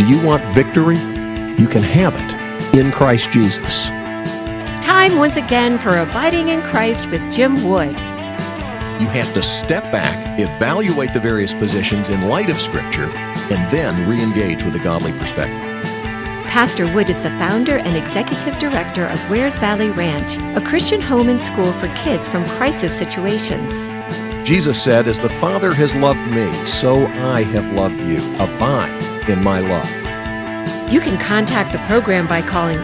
Do you want victory? You can have it in Christ Jesus. Time once again for Abiding in Christ with Jim Wood. You have to step back, evaluate the various positions in light of Scripture, and then re-engage with a godly perspective. Pastor Wood is the founder and executive director of Wares Valley Ranch, a Christian home and school for kids from crisis situations. Jesus said, "As the Father has loved me, so I have loved you. Abide in my love." You can contact the program by calling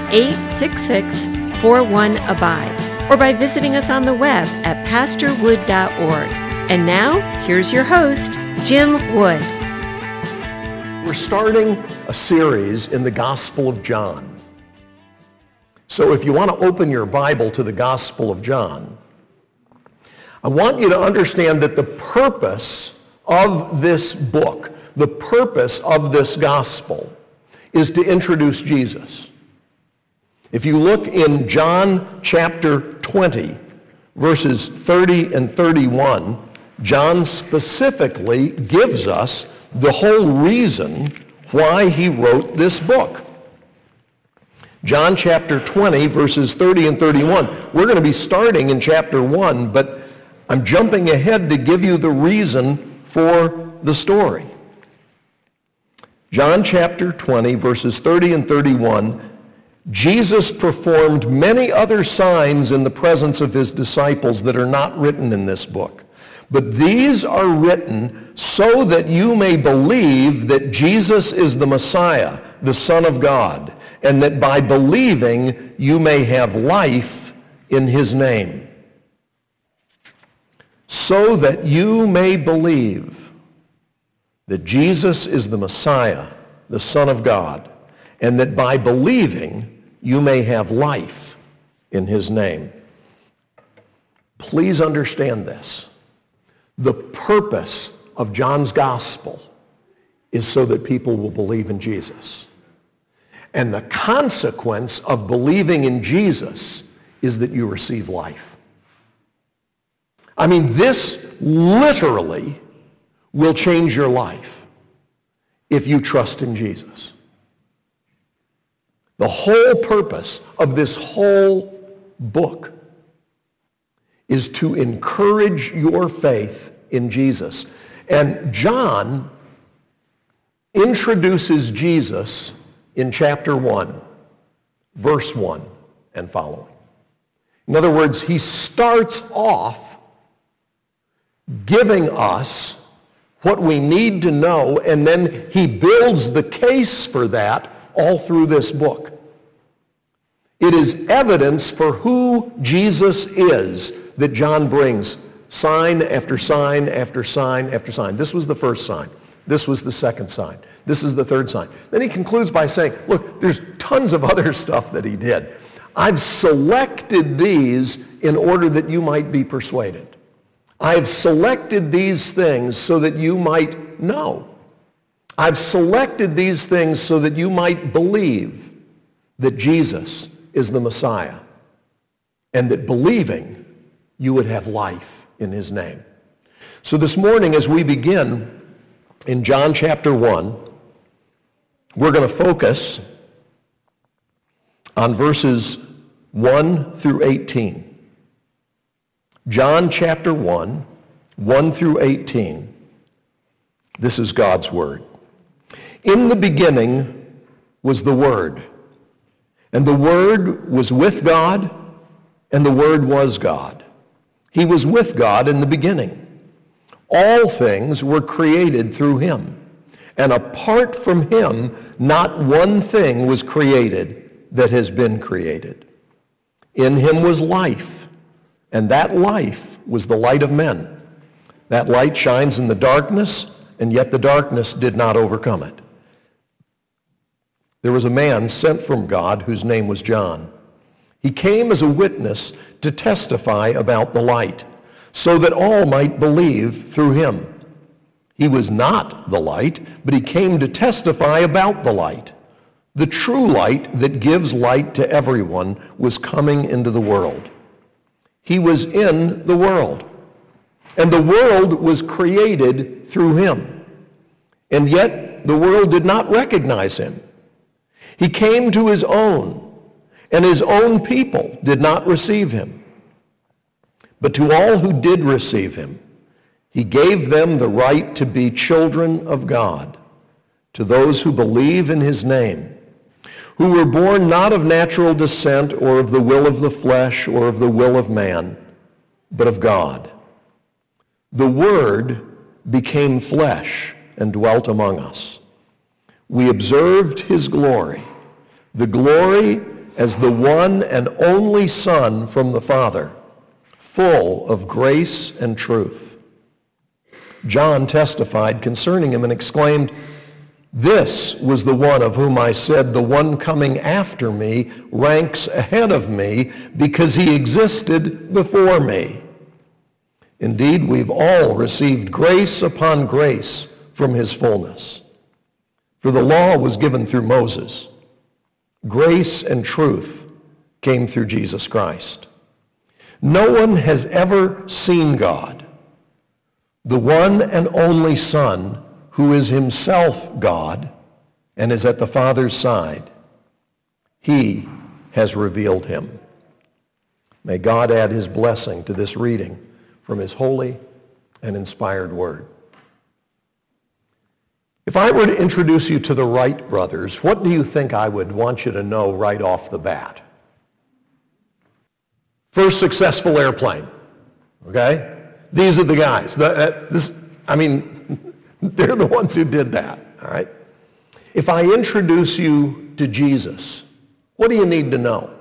866-41-ABIDE or by visiting us on the web at pastorwood.org. And now, here's your host, Jim Wood. We're starting a series in the Gospel of John. So if you want to open your Bible to the Gospel of John, I want you to understand that the purpose of this book, the purpose of this gospel, is to introduce Jesus. If you look in John chapter 20, verses 30 and 31, John specifically gives us the whole reason why he wrote this book. John chapter 20, verses 30 and 31. We're going to be starting in chapter 1, but I'm jumping ahead to give you the reason for the story. John chapter 20, verses 30 and 31, Jesus performed many other signs in the presence of his disciples that are not written in this book. But these are written so that you may believe that Jesus is the Messiah, the Son of God, and that by believing you may have life in his name. So that you may believe that Jesus is the Messiah, the Son of God, and that by believing you may have life in his name. Please understand this. The purpose of John's gospel is so that people will believe in Jesus. And the consequence of believing in Jesus is that you receive life. I mean, this literally will change your life if you trust in Jesus. The whole purpose of this whole book is to encourage your faith in Jesus. And John introduces Jesus in chapter 1, verse 1 and following. In other words, he starts off giving us what we need to know, and then he builds the case for that all through this book. It is evidence for who Jesus is that John brings sign after sign after sign after sign. This was the first sign. This was the second sign. This is the third sign. Then he concludes by saying, look, there's tons of other stuff that he did. I've selected these in order that you might be persuaded. I've selected these things so that you might know. I've selected these things so that you might believe that Jesus is the Messiah, and that believing you would have life in his name. So this morning, as we begin in John chapter 1, we're going to focus on verses 1 through 18. John chapter 1, 1 through 18. This is God's word. In the beginning was the Word, and the Word was with God, and the Word was God. He was with God in the beginning. All things were created through him, and apart from him, not one thing was created that has been created. In him was life, and that life was the light of men. That light shines in the darkness, and yet the darkness did not overcome it. There was a man sent from God whose name was John. He came as a witness to testify about the light, so that all might believe through him. He was not the light, but he came to testify about the light. The true light that gives light to everyone was coming into the world. He was in the world, and the world was created through him. and yet the world did not recognize him. He came to his own, and his own people did not receive him. But to all who did receive him, he gave them the right to be children of God, to those who believe in his name, who were born not of natural descent or of the will of the flesh or of the will of man, but of God. The Word became flesh and dwelt among us. We observed his glory, the glory as the one and only Son from the Father, full of grace and truth. John testified concerning him and exclaimed, "This was the one of whom I said, the one coming after me ranks ahead of me because he existed before me." Indeed, we've all received grace upon grace from his fullness. For the law was given through Moses. Grace and truth came through Jesus Christ. No one has ever seen God, the one and only Son, who is himself God and is at the Father's side. He has revealed him. May God add his blessing to this reading from his holy and inspired word. If I were to introduce you to the Wright brothers, what do you think I would want you to know right off the bat? First successful airplane, okay? These are the guys. They're the ones who did that, all right? If I introduce you to Jesus, what do you need to know?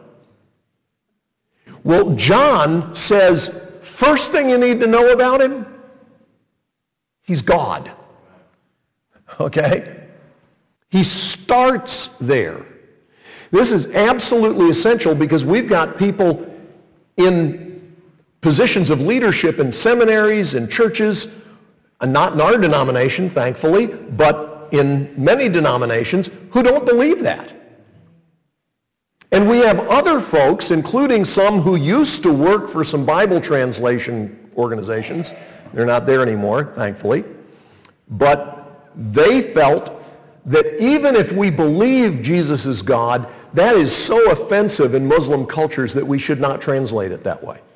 Well, John says, first thing you need to know about him, he's God. Okay? He starts there. This is absolutely essential because we've got people in positions of leadership in seminaries and churches, not in our denomination, thankfully, but in many denominations who don't believe that. And we have other folks, including some who used to work for some Bible translation organizations. They're not there anymore, thankfully. But they felt that even if we believe Jesus is God, that is so offensive in Muslim cultures that we should not translate it that way.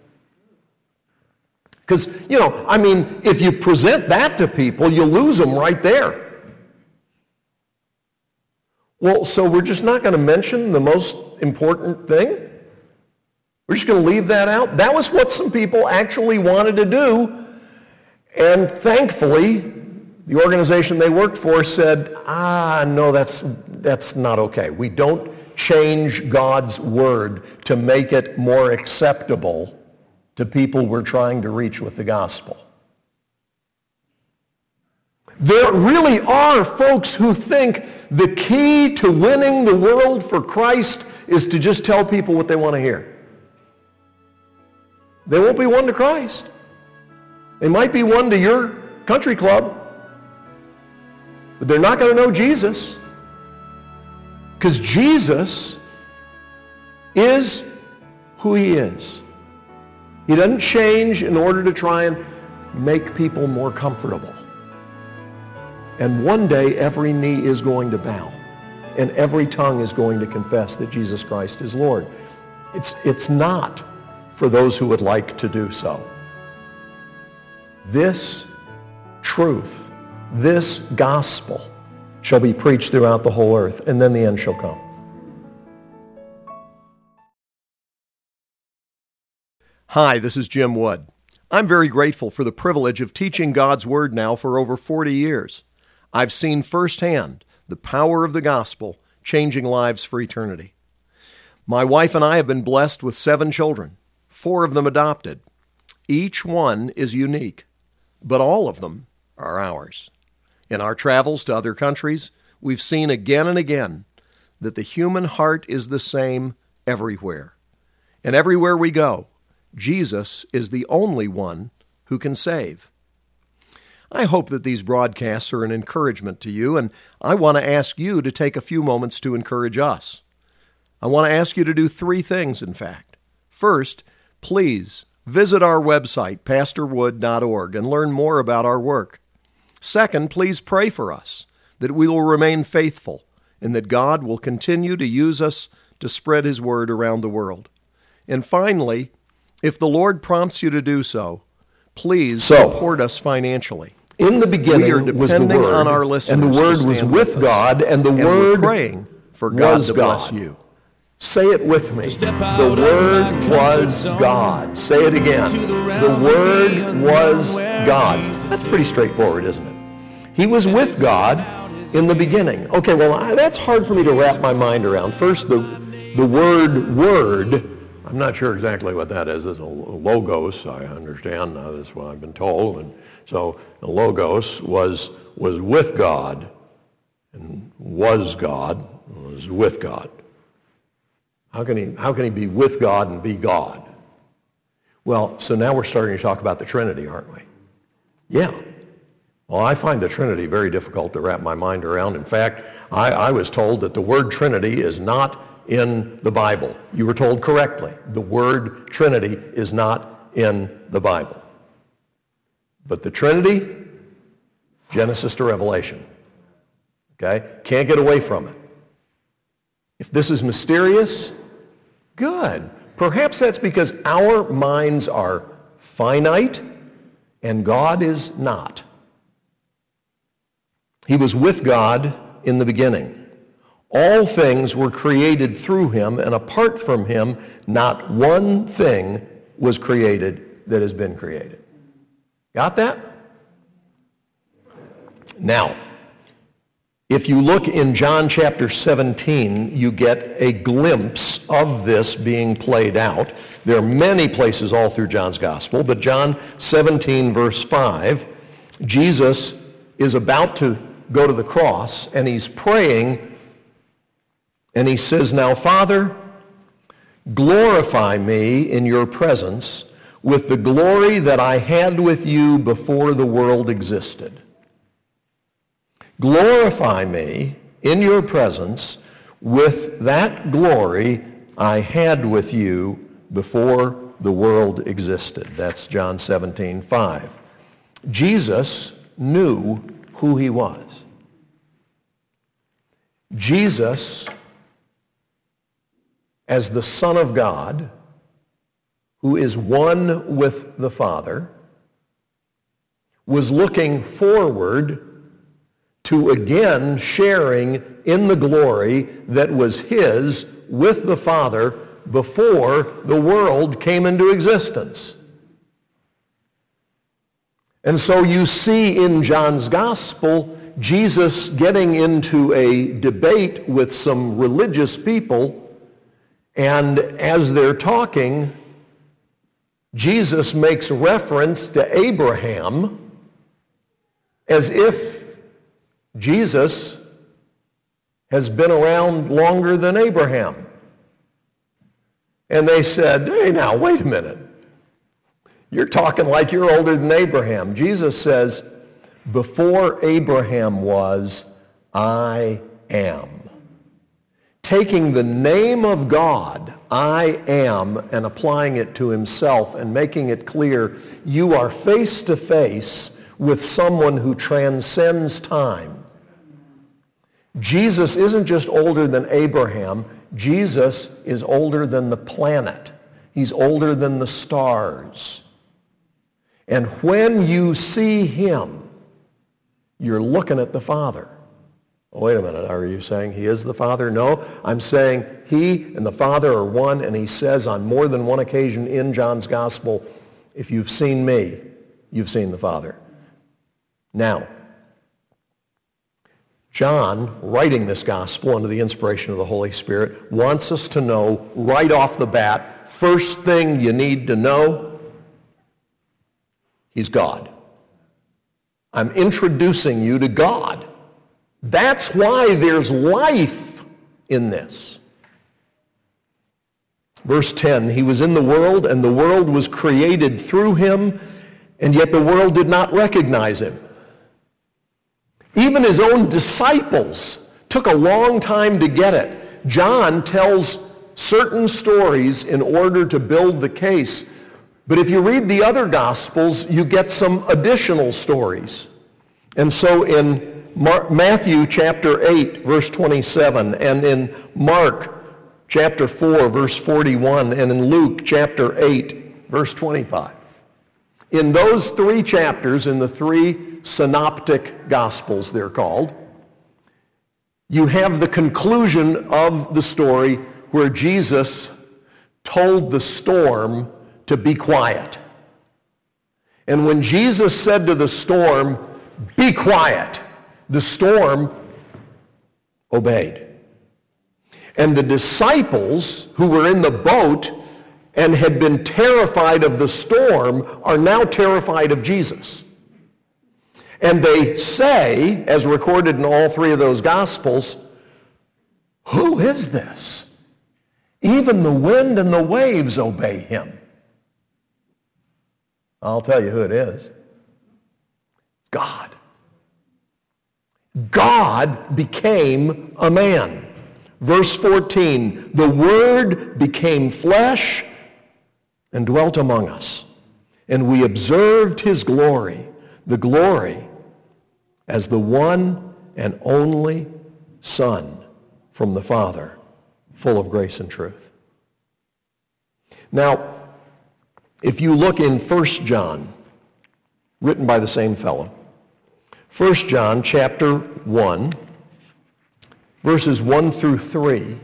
Because, if you present that to people, you lose them right there. Well, so we're just not going to mention the most important thing? We're just going to leave that out? That was what some people actually wanted to do, and thankfully, the organization they worked for said, no, that's not okay. We don't change God's word to make it more acceptable to people we're trying to reach with the gospel. There really are folks who think the key to winning the world for Christ is to just tell people what they want to hear. They won't be won to Christ. They might be won to your country club, but they're not going to know Jesus, because Jesus is who he is. He doesn't change in order to try and make people more comfortable. And one day every knee is going to bow and every tongue is going to confess that Jesus Christ is Lord. It's not for those who would like to do so. This truth, this gospel shall be preached throughout the whole earth, and then the end shall come. Hi, this is Jim Wood. I'm very grateful for the privilege of teaching God's Word now for over 40 years. I've seen firsthand the power of the gospel changing lives for eternity. My wife and I have been blessed with 7 children, 4 of them adopted. Each one is unique, but all of them are ours. In our travels to other countries, we've seen again and again that the human heart is the same everywhere. And everywhere we go, Jesus is the only one who can save. I hope that these broadcasts are an encouragement to you, and I want to ask you to take a few moments to encourage us. I want to ask you to do 3 things, in fact. First, please visit our website, pastorwood.org, and learn more about our work. Second, please pray for us that we will remain faithful and that God will continue to use us to spread His word around the world. And finally, if the Lord prompts you to do so, please support us financially. In the beginning was the Word, on our listeners, and the Word was with God, and the Word we're praying for God to bless you. Say it with me. The Word was God. Say it again. The Word was God. That's pretty straightforward, isn't it? He was with God in the beginning. Okay, well, that's hard for me to wrap my mind around. First, the word, I'm not sure exactly what that is. It's a logos, I understand. That's what I've been told. And so the logos was with God, and was God, was with God. How can he be with God and be God? Well, so now we're starting to talk about the Trinity, aren't we? Yeah. Well, I find the Trinity very difficult to wrap my mind around. In fact, I was told that the word Trinity is not in the Bible. You were told correctly. The word Trinity is not in the Bible. But the Trinity, Genesis to Revelation. Okay? Can't get away from it. If this is mysterious, good. Perhaps that's because our minds are finite and God is not. He was with God in the beginning. All things were created through him, and apart from him, not one thing was created that has been created. Got that? Now, if you look in John chapter 17, you get a glimpse of this being played out. There are many places all through John's gospel, but John 17, verse 5, Jesus is about to go to the cross, and he's praying, and he says, "Now, Father, glorify me in your presence with the glory that I had with you before the world existed." Glorify me in your presence with that glory I had with you before the world existed. That's John 17:5. Jesus knew who he was. Jesus, as the Son of God, who is one with the Father, was looking forward to again sharing in the glory that was his with the Father before the world came into existence. And so you see in John's gospel, Jesus getting into a debate with some religious people, and as they're talking, Jesus makes reference to Abraham as if Jesus has been around longer than Abraham. And they said, "Hey, now, wait a minute. You're talking like you're older than Abraham." Jesus says, "Before Abraham was, I am." Taking the name of God, I am, and applying it to himself and making it clear you are face to face with someone who transcends time. Jesus isn't just older than Abraham. Jesus is older than the planet. He's older than the stars. And when you see him, you're looking at the Father. Oh, wait a minute, are you saying he is the Father? No, I'm saying he and the Father are one, and he says on more than one occasion in John's gospel, if you've seen me, you've seen the Father. Now, John, writing this gospel under the inspiration of the Holy Spirit, wants us to know right off the bat, first thing you need to know, he's God. I'm introducing you to God. That's why there's life in this. Verse 10, he was in the world, and the world was created through him, and yet the world did not recognize him. Even his own disciples took a long time to get it. John tells certain stories in order to build the case. But if you read the other Gospels, you get some additional stories. And so in Matthew chapter 8, verse 27, and in Mark chapter 4, verse 41, and in Luke chapter 8, verse 25. In those three chapters, in the three synoptic gospels they're called, you have the conclusion of the story where Jesus told the storm to be quiet. And when Jesus said to the storm, "Be quiet," the storm obeyed. And the disciples who were in the boat and had been terrified of the storm are now terrified of Jesus. And they say, as recorded in all three of those Gospels, "Who is this? Even the wind and the waves obey him." I'll tell you who it is. God. God became a man. Verse 14, "The Word became flesh and dwelt among us, and we observed his glory, the glory as the one and only Son from the Father, full of grace and truth." Now, if you look in 1 John, written by the same fellow, 1 John chapter 1, verses 1 through 3,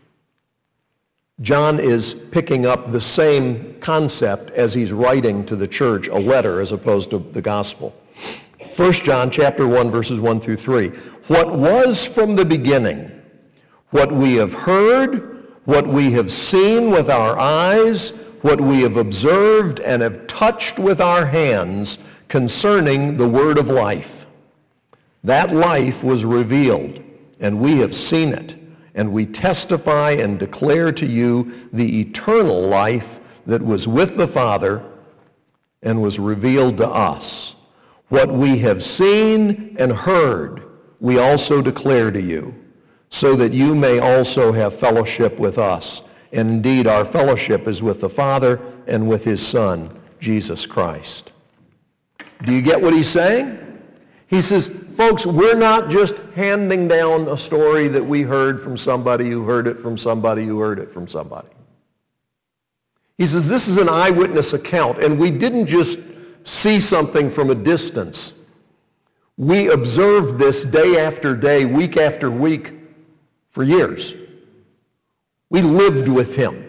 John is picking up the same concept as he's writing to the church, a letter as opposed to the gospel. 1 John chapter 1, verses 1 through 3. "What was from the beginning, what we have heard, what we have seen with our eyes, what we have observed and have touched with our hands concerning the word of life. That life was revealed, and we have seen it, and we testify and declare to you the eternal life that was with the Father and was revealed to us. What we have seen and heard, we also declare to you, so that you may also have fellowship with us. And indeed, our fellowship is with the Father and with his Son, Jesus Christ." Do you get what he's saying? He says, folks, we're not just handing down a story that we heard from somebody who heard it from somebody who heard it from somebody. He says, this is an eyewitness account, and we didn't just see something from a distance. We observed this day after day, week after week, for years. We lived with him.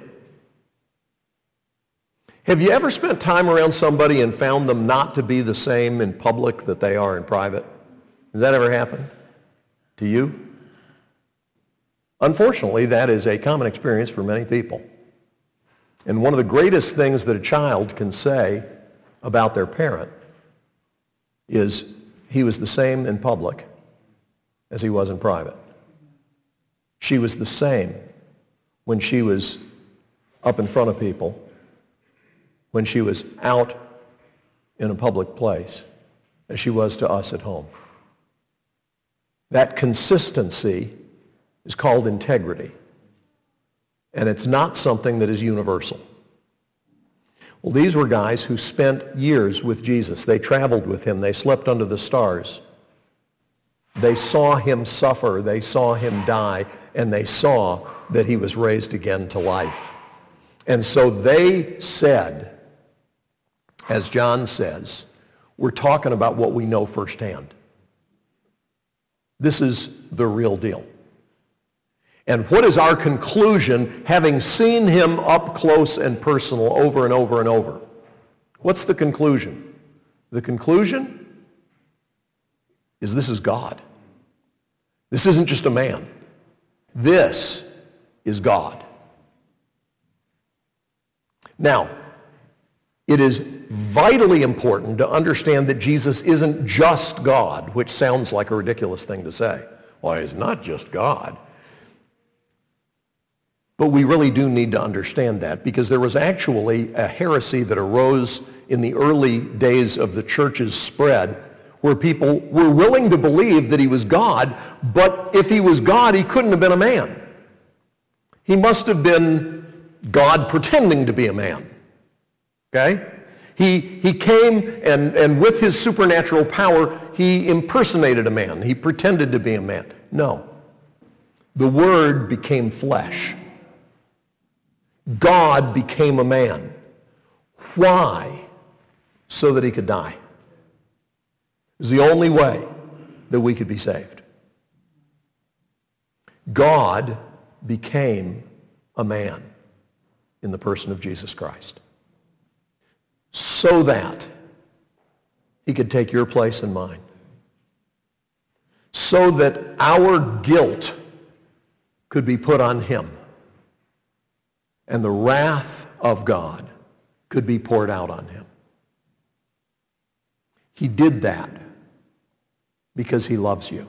Have you ever spent time around somebody and found them not to be the same in public that they are in private? Has that ever happened to you? Unfortunately, that is a common experience for many people. And one of the greatest things that a child can say about their parent is, he was the same in public as he was in private. She was the same when she was up in front of people, when she was out in a public place, as she was to us at home. That consistency is called integrity, and it's not something that is universal. Well, these were guys who spent years with Jesus. They traveled with him. They slept under the stars. They saw him suffer. They saw him die, and they saw that he was raised again to life. And so they said, as John says, we're talking about what we know firsthand. This is the real deal. And what is our conclusion, having seen him up close and personal over and over and over? What's the conclusion? The conclusion is this is God. This isn't just a man. This is God. Now, it is vitally important to understand that Jesus isn't just God, which sounds like a ridiculous thing to say. Well, he's not just God. But we really do need to understand that, because there was actually a heresy that arose in the early days of the church's spread, where people were willing to believe that he was God, but if he was God, he couldn't have been a man. He must have been God pretending to be a man. Okay? He came and with his supernatural power, he impersonated a man. He pretended to be a man. No. The Word became flesh. God became a man. Why? So that he could die. It was the only way that we could be saved. God became a man in the person of Jesus Christ, so that he could take your place and mine, so that our guilt could be put on him, and the wrath of God could be poured out on him. He did that because he loves you.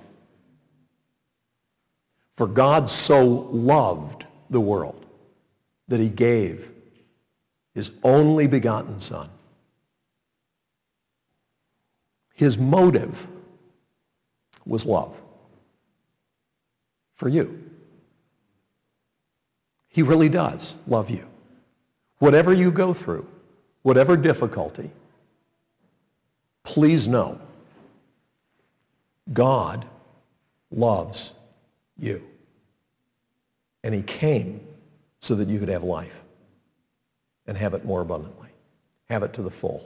For God so loved the world that he gave his only begotten Son. His motive was love for you. He really does love you. Whatever you go through, whatever difficulty, please know God loves you. And he came so that you could have life and have it more abundantly, have it to the full.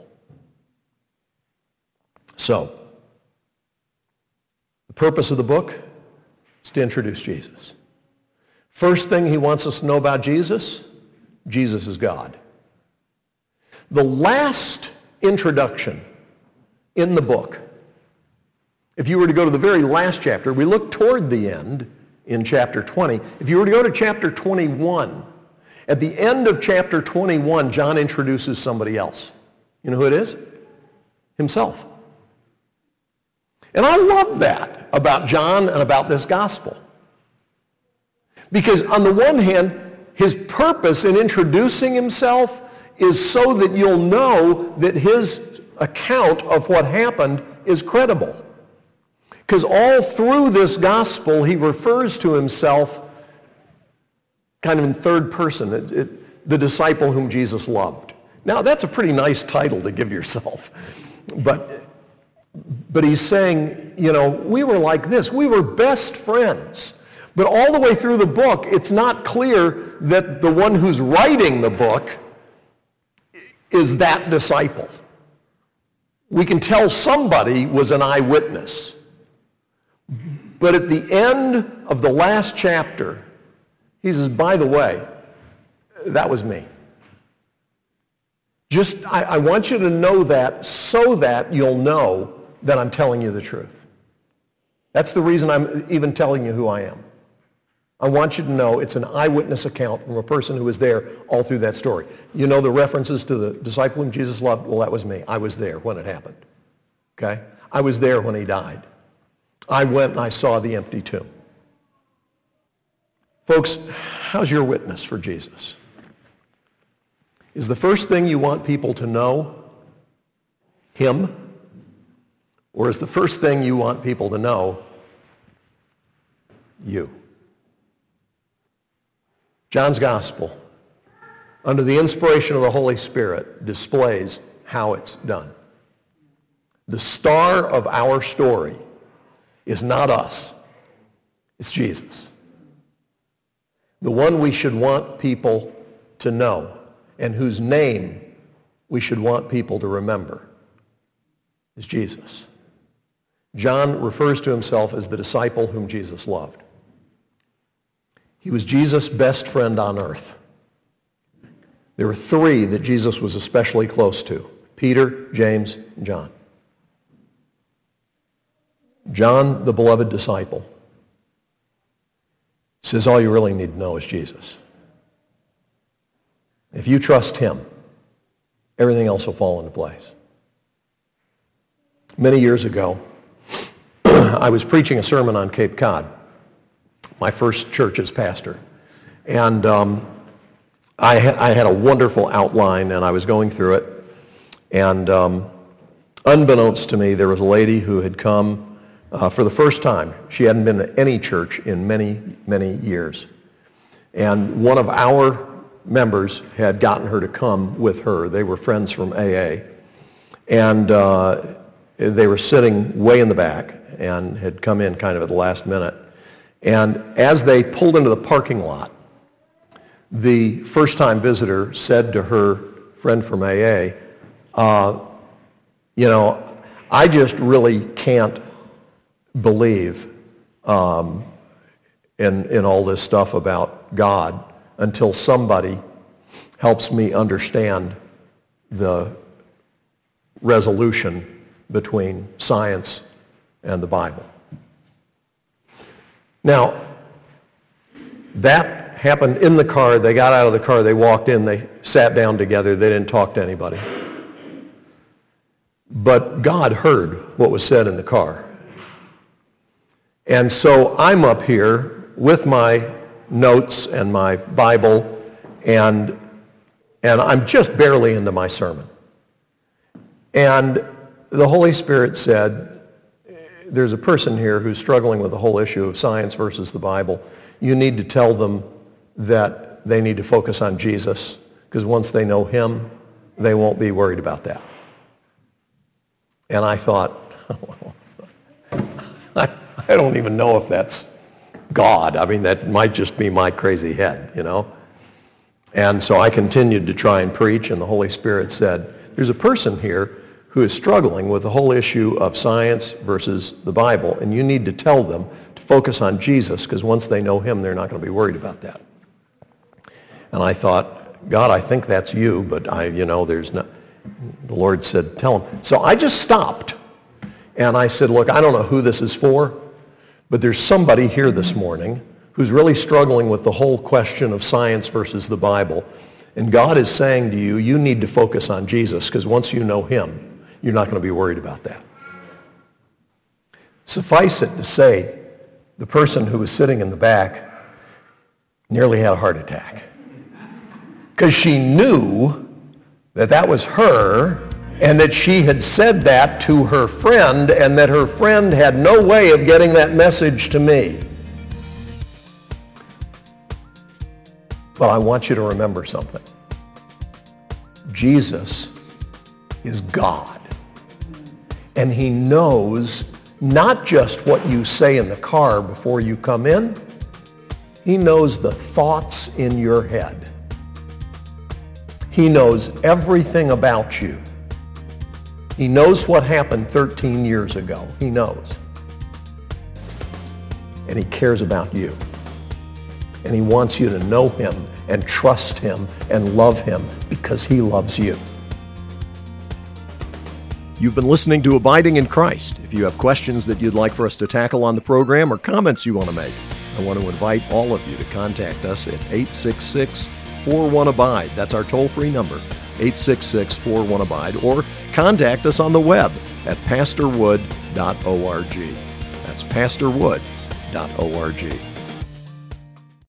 So, the purpose of the book is to introduce Jesus. First thing he wants us to know about Jesus, Jesus is God. The last introduction in the book, if you were to go to the very last chapter, we look toward the end in chapter 20. If you were to go to chapter 21, at the end of chapter 21, John introduces somebody else. You know who it is? Himself. And I love that about John and about this gospel. Because on the one hand, his purpose in introducing himself is so that you'll know that his account of what happened is credible. Because all through this gospel, he refers to himself kind of in third person, the disciple whom Jesus loved. Now, that's a pretty nice title to give yourself. But he's saying, you know, we were like this. We were best friends. But all the way through the book, it's not clear that the one who's writing the book is that disciple. We can tell somebody was an eyewitness. But at the end of the last chapter, he says, by the way, that was me. I want you to know that so that you'll know that I'm telling you the truth. That's the reason I'm even telling you who I am. I want you to know it's an eyewitness account from a person who was there all through that story. You know the references to the disciple whom Jesus loved? Well, that was me. I was there when it happened. Okay? I was there when he died. I went and I saw the empty tomb. Folks, how's your witness for Jesus? Is the first thing you want people to know him? Or is the first thing you want people to know you? John's gospel, under the inspiration of the Holy Spirit, displays how it's done. The star of our story is not us. It's Jesus. The one we should want people to know and whose name we should want people to remember is Jesus. John refers to himself as the disciple whom Jesus loved. He was Jesus' best friend on earth. There were three that Jesus was especially close to: Peter, James, and John. John, the beloved disciple, says all you really need to know is Jesus. If you trust him, everything else will fall into place. Many years ago, I was preaching a sermon on Cape Cod, my first church as pastor. And I had a wonderful outline, and I was going through it. And unbeknownst to me, there was a lady who had come for the first time. She hadn't been to any church in many, many years. And one of our members had gotten her to come with her. They were friends from AA. And they were sitting way in the back and had come in kind of at the last minute. And as they pulled into the parking lot, the first-time visitor said to her friend from AA, I just really can't believe in all this stuff about God until somebody helps me understand the resolution between science and the Bible. Now, that happened in the car. They got out of the car, they walked in, they sat down together, they didn't talk to anybody. But God heard what was said in the car. And so I'm up here with my notes and my Bible, and I'm just barely into my sermon. And the Holy Spirit said, there's a person here who's struggling with the whole issue of science versus the Bible. You need to tell them that they need to focus on Jesus, because once they know him, they won't be worried about that. And I thought, I don't even know if that's God. I mean, that might just be my crazy head, And so I continued to try and preach, and the Holy Spirit said, there's a person here who is struggling with the whole issue of science versus the Bible, and you need to tell them to focus on Jesus, because once they know him, they're not going to be worried about that. And I thought, God, I think that's you, but there's not. The Lord said, tell him. So I just stopped, and I said, look, I don't know who this is for, but there's somebody here this morning who's really struggling with the whole question of science versus the Bible. And God is saying to you, you need to focus on Jesus, because once you know him, you're not going to be worried about that. Suffice it to say, the person who was sitting in the back nearly had a heart attack, because she knew that that was her, and that she had said that to her friend, and that her friend had no way of getting that message to me. But I want you to remember something. Jesus is God. And he knows not just what you say in the car before you come in, he knows the thoughts in your head. He knows everything about you. He knows what happened 13 years ago. He knows. And he cares about you. And he wants you to know him and trust him and love him because he loves you. You've been listening to Abiding in Christ. If you have questions that you'd like for us to tackle on the program or comments you want to make, I want to invite all of you to contact us at 866-41-ABIDE. That's our toll-free number, 866-41-ABIDE, or contact us on the web at pastorwood.org. That's pastorwood.org.